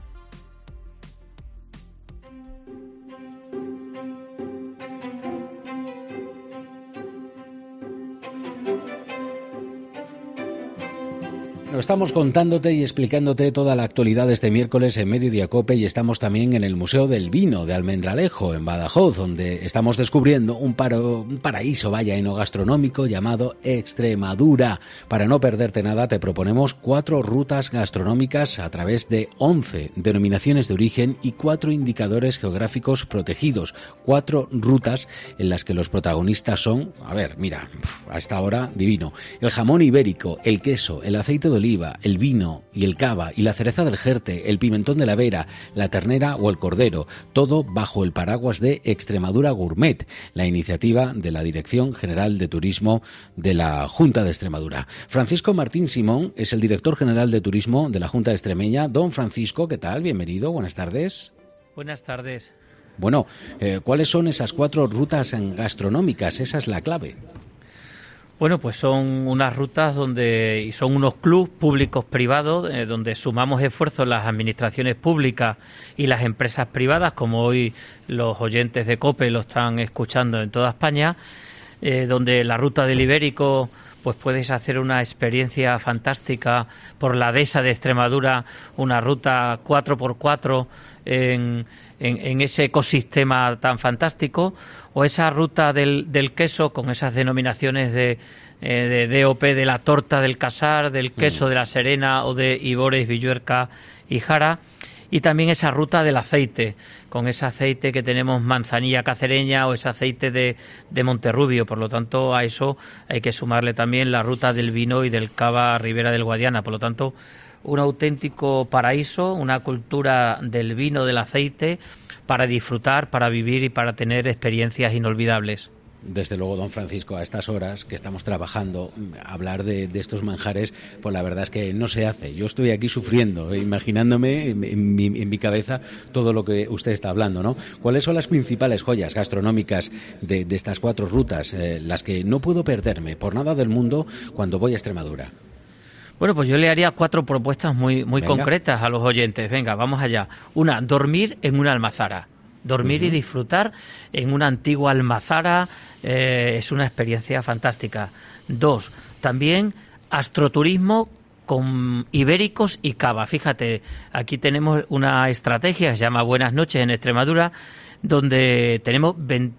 Estamos contándote y explicándote toda la actualidad este miércoles en Mediodía COPE, y estamos también en el Museo del Vino de Almendralejo, en Badajoz, donde estamos descubriendo un paraíso enogastronómico llamado Extremadura. Para no perderte nada, te proponemos 4 rutas gastronómicas a través de 11 denominaciones de origen y 4 indicadores geográficos protegidos. 4 rutas en las que los protagonistas son, a esta hora, divino: el jamón ibérico, el queso, el aceite de oliva, el vino y el cava y la cereza del Jerte, el pimentón de la Vera, la ternera o el cordero, todo bajo el paraguas de Extremadura Gourmet, la iniciativa de la Dirección General de Turismo de la Junta de Extremadura. Francisco Martín Simón es el director general de Turismo de la Junta Extremeña. Don Francisco, ¿qué tal? Bienvenido, buenas tardes. Buenas tardes. Bueno, ¿cuáles son esas 4 rutas gastronómicas? Esa es la clave. Bueno, pues son unas rutas y son unos clubs públicos privados donde sumamos esfuerzos las administraciones públicas y las empresas privadas, como hoy los oyentes de COPE lo están escuchando en toda España, donde la ruta del Ibérico, pues puedes hacer una experiencia fantástica por la dehesa de Extremadura, una ruta 4x4 en ese ecosistema tan fantástico, o esa ruta del queso con esas denominaciones de DOP, de la torta del Casar, del queso de la Serena o de Ibores, Villuerca y Jara, y también esa ruta del aceite, con ese aceite que tenemos Manzanilla Cacereña o ese aceite de Monterrubio. Por lo tanto, a eso hay que sumarle también la ruta del vino y del cava Ribera del Guadiana. Por lo tanto, un auténtico paraíso, una cultura del vino, del aceite, para disfrutar, para vivir y para tener experiencias inolvidables. Desde luego, don Francisco, a estas horas que estamos trabajando, hablar de estos manjares, pues la verdad es que no se hace. Yo estoy aquí sufriendo, imaginándome en mi cabeza todo lo que usted está hablando, ¿no? ¿Cuáles son las principales joyas gastronómicas de estas 4 rutas, las que no puedo perderme por nada del mundo cuando voy a Extremadura? Bueno, pues yo le haría 4 propuestas muy concretas a los oyentes. Venga, vamos allá. 1, dormir en una almazara. Dormir y disfrutar en una antigua almazara es una experiencia fantástica. 2, también astroturismo con ibéricos y cava. Fíjate, aquí tenemos una estrategia que se llama Buenas noches en Extremadura, donde tenemos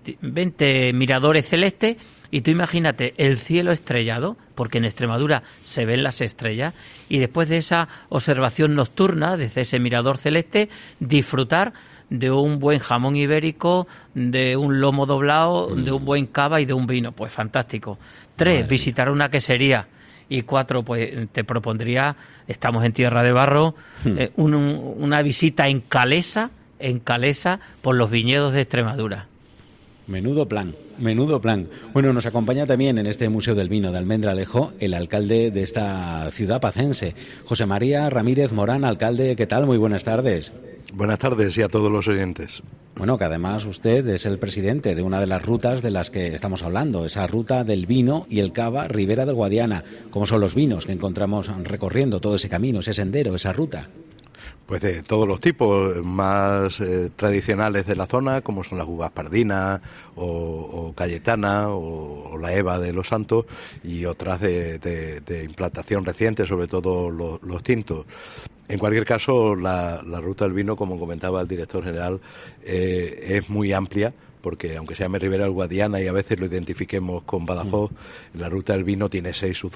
20 miradores celestes, y tú imagínate el cielo estrellado, porque en Extremadura se ven las estrellas, y después de esa observación nocturna, desde ese mirador celeste, disfrutar de un buen jamón ibérico, de un lomo doblado, de un buen cava y de un vino. Pues fantástico. 3, visitar una quesería. Y 4, pues te propondría, estamos en Tierra de Barro, una visita en Calesa por los viñedos de Extremadura. Menudo plan. Bueno, nos acompaña también en este Museo del Vino de Almendralejo el alcalde de esta ciudad pacense, José María Ramírez Morán. Alcalde, ¿qué tal? Muy buenas tardes. Buenas tardes y a todos los oyentes. Bueno, que además usted es el presidente de una de las rutas de las que estamos hablando, esa ruta del vino y el cava Ribera del Guadiana. ¿Cómo son los vinos que encontramos recorriendo todo ese camino, ese sendero, esa ruta? Pues de todos los tipos, más tradicionales de la zona, como son las uvas pardinas o cayetana o la Eva de los Santos, y otras de implantación reciente, sobre todo los tintos. En cualquier caso, la ruta del vino, como comentaba el director general, es muy amplia, porque aunque se llame Ribera del Guadiana y a veces lo identifiquemos con Badajoz, la ruta del vino tiene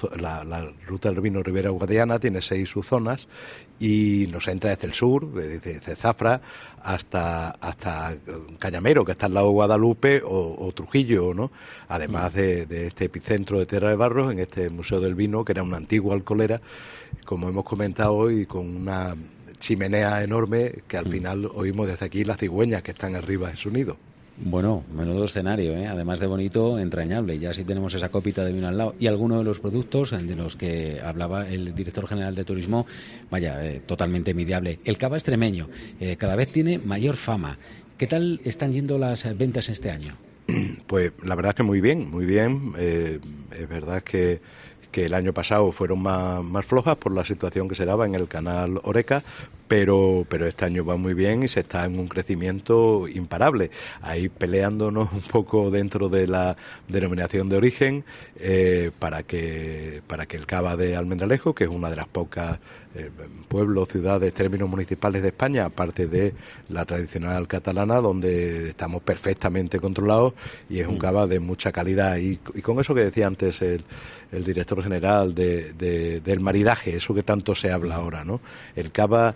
la ruta del vino Ribera del Guadiana tiene 6 subzonas, y nos entra desde el sur, desde Zafra hasta Cañamero, que está al lado de Guadalupe, o Trujillo, ¿no? Además de este epicentro de Tierra de Barros, en este Museo del Vino, que era una antigua alcolera, como hemos comentado hoy, con una chimenea enorme que al final oímos desde aquí las cigüeñas que están arriba en su nido. Bueno, menudo escenario, ¿eh? Además de bonito, entrañable. Ya sí tenemos esa copita de vino al lado. Y algunos de los productos de los que hablaba el director general de turismo, totalmente envidiable. El cava extremeño cada vez tiene mayor fama. ¿Qué tal están yendo las ventas este año? Pues la verdad es que muy bien, muy bien. Es verdad que el año pasado fueron más flojas por la situación que se daba en el canal Oreca, pero este año va muy bien y se está en un crecimiento imparable. Ahí peleándonos un poco dentro de la denominación de origen para que el cava de Almendralejo, que es una de las pocas pueblos, ciudades, términos municipales de España, aparte de la tradicional catalana, donde estamos perfectamente controlados, y es un cava de mucha calidad. Y con eso que decía antes el director general del maridaje, eso que tanto se habla ahora, ¿no? El cava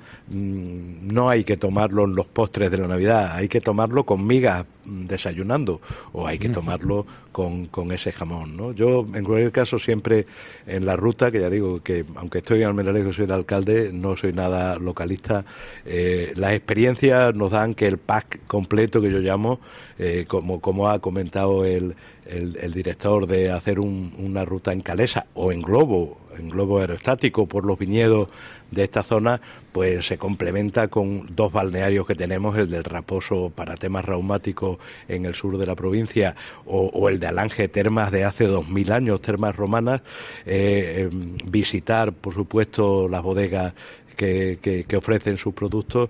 no hay que tomarlo en los postres de la Navidad, hay que tomarlo con migas desayunando, o hay que tomarlo con ese jamón, ¿no? Yo, en cualquier caso, siempre en la ruta, que ya digo que aunque estoy en Almendralejo, soy el alcalde, no soy nada localista, las experiencias nos dan que el pack completo, que yo llamo, como ha comentado el director, de hacer una ruta en Calesa o en globo aerostático por los viñedos de esta zona, pues se complementa con 2 balnearios que tenemos, el del Raposo para temas reumáticos en el sur de la provincia, o el de Alange, termas de hace 2000 años, termas romanas, visitar, por supuesto, las bodegas que ofrecen sus productos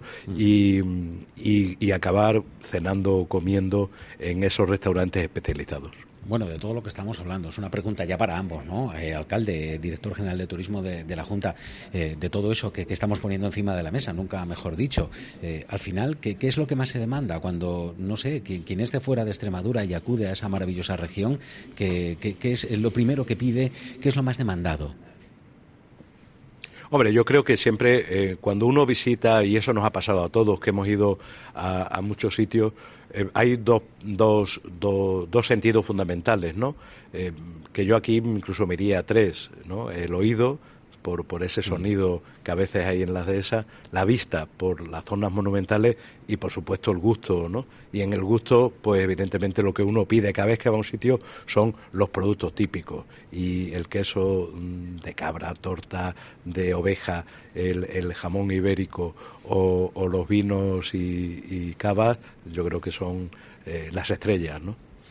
y acabar cenando o comiendo en esos restaurantes especializados. Bueno, de todo lo que estamos hablando, es una pregunta ya para ambos, ¿no? Alcalde, director general de turismo de la Junta, de todo eso que estamos poniendo encima de la mesa, nunca mejor dicho. Al final, ¿qué es lo que más se demanda cuando, no sé, quien esté fuera de Extremadura y acude a esa maravillosa región, qué es lo primero que pide, qué es lo más demandado? Hombre, yo creo que siempre cuando uno visita, y eso nos ha pasado a todos, que hemos ido a muchos sitios, hay dos sentidos fundamentales, ¿no? Que yo aquí incluso me iría a 3, ¿no? El oído, por ese sonido que a veces hay en las dehesas, la vista por las zonas monumentales y, por supuesto, el gusto, ¿no? Y en el gusto, pues evidentemente lo que uno pide cada vez que va a un sitio son los productos típicos, y el queso de cabra, torta de oveja, el jamón ibérico o los vinos y cavas, yo creo que son las estrellas, ¿no?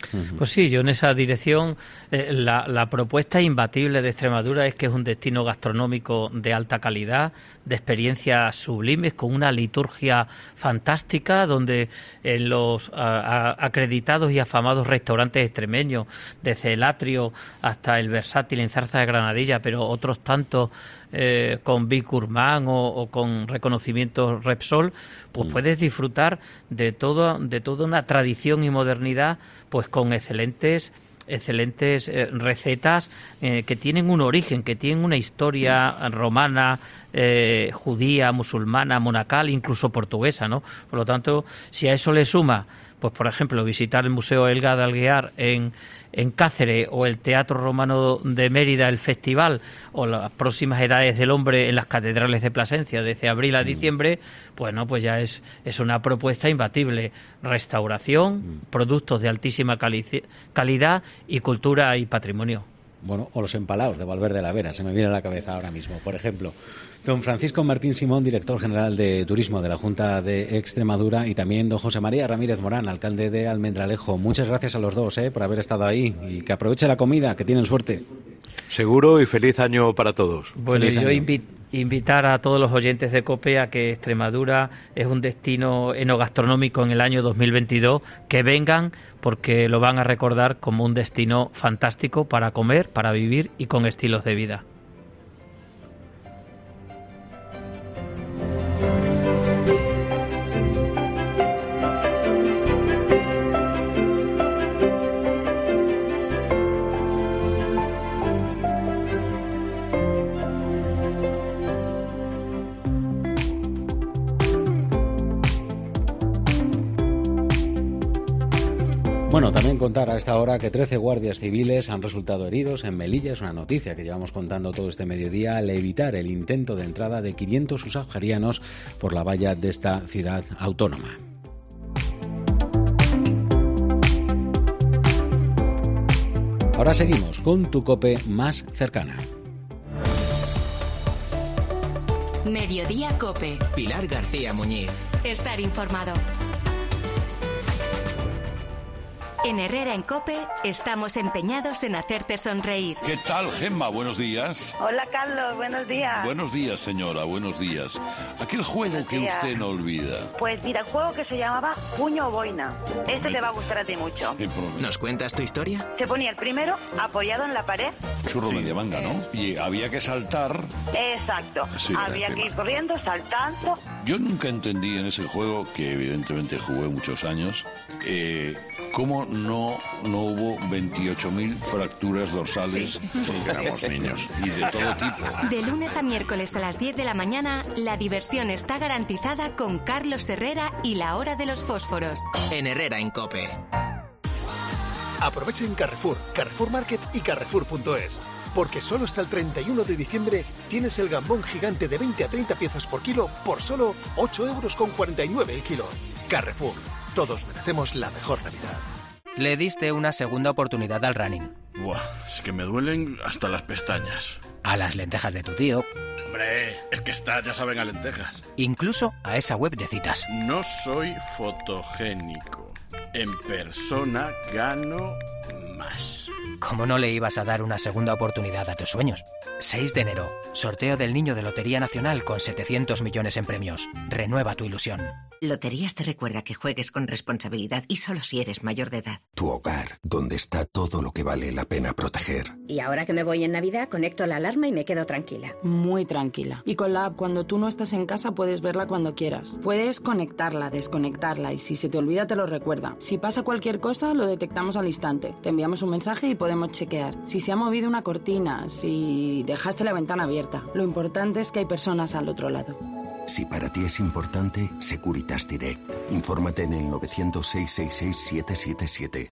Pues sí, yo en esa dirección, la propuesta imbatible de Extremadura es que es un destino gastronómico de alta calidad, de experiencias sublimes, con una liturgia fantástica, donde en los acreditados y afamados restaurantes extremeños, desde el Atrio hasta el Versátil en Zarza de Granadilla, pero otros tantos con Big Gourmand o con reconocimiento Repsol, pues puedes disfrutar de toda una tradición y modernidad, pues con excelentes recetas que tienen un origen, que tienen una historia romana, judía, musulmana, monacal, incluso portuguesa, ¿no? Por lo tanto, si a eso le suma, pues por ejemplo, visitar el Museo Elga de Alguiar en Cáceres, o el Teatro Romano de Mérida, el Festival, o las próximas Edades del Hombre en las catedrales de Plasencia desde abril a diciembre, bueno, pues ya es una propuesta imbatible. Restauración, productos de altísima calidad y cultura y patrimonio. Bueno, o los empalaos de Valverde la Vera, se me viene a la cabeza ahora mismo, por ejemplo. Don Francisco Martín Simón, director general de Turismo de la Junta de Extremadura, y también don José María Ramírez Morán, alcalde de Almendralejo. Muchas gracias a los dos por haber estado ahí, y que aproveche la comida, que tienen suerte. Seguro, y feliz año para todos. Bueno, yo invitar a todos los oyentes de COPE a que Extremadura es un destino enogastronómico en el año 2022, que vengan, porque lo van a recordar como un destino fantástico para comer, para vivir y con estilos de vida. Bueno, también contar a esta hora que 13 guardias civiles han resultado heridos en Melilla. Es una noticia que llevamos contando todo este mediodía, al evitar el intento de entrada de 500 subsaharianos por la valla de esta ciudad autónoma. Ahora seguimos con tu COPE más cercana. Mediodía COPE. Pilar García Muñiz. Estar informado. En Herrera en COPE estamos empeñados en hacerte sonreír. ¿Qué tal, Gemma? Buenos días. Hola, Carlos. Buenos días. Buenos días, señora. Buenos días. Aquel juego que usted no olvida. Pues mira, el juego que se llamaba Puño o Boina. Este te va a gustar a ti mucho. ¿Nos cuentas tu historia? Se ponía el primero apoyado en la pared. Churro media manga, ¿no? Y había que saltar. Exacto. Sí, había que ir corriendo, saltando. Yo nunca entendí en ese juego, que evidentemente jugué muchos años, cómo no hubo 28.000 fracturas dorsales, porque éramos niños, y de todo tipo. De lunes a miércoles a las 10 de la mañana, la diversión está garantizada con Carlos Herrera y la hora de los fósforos. En Herrera en COPE. Aprovecha en Carrefour, Carrefour Market y Carrefour.es. Porque solo hasta el 31 de diciembre tienes el gambón gigante de 20 a 30 piezas por kilo por solo 8,49 € el kilo. Carrefour. Todos merecemos la mejor Navidad. Le diste una segunda oportunidad al running. Buah, es que me duelen hasta las pestañas. A las lentejas de tu tío. Hombre, es que estas ya saben a lentejas. Incluso a esa web de citas. No soy fotogénico. En persona gano más. ¿Cómo no le ibas a dar una segunda oportunidad a tus sueños? 6 de enero, sorteo del Niño de Lotería Nacional con 700 millones en premios. Renueva tu ilusión. Loterías te recuerda que juegues con responsabilidad y solo si eres mayor de edad. Tu hogar, donde está todo lo que vale la pena proteger. Y ahora que me voy en Navidad, conecto la alarma y me quedo tranquila. Muy tranquila. Y con la app, cuando tú no estás en casa, puedes verla cuando quieras. Puedes conectarla, desconectarla, y si se te olvida, te lo recuerda. Si pasa cualquier cosa, lo detectamos al instante. Te enviamos un mensaje y podemos chequear. Si se ha movido una cortina, si dejaste la ventana abierta. Lo importante es que hay personas al otro lado. Si para ti es importante, Securitas Direct. Infórmate en el 900 666 777.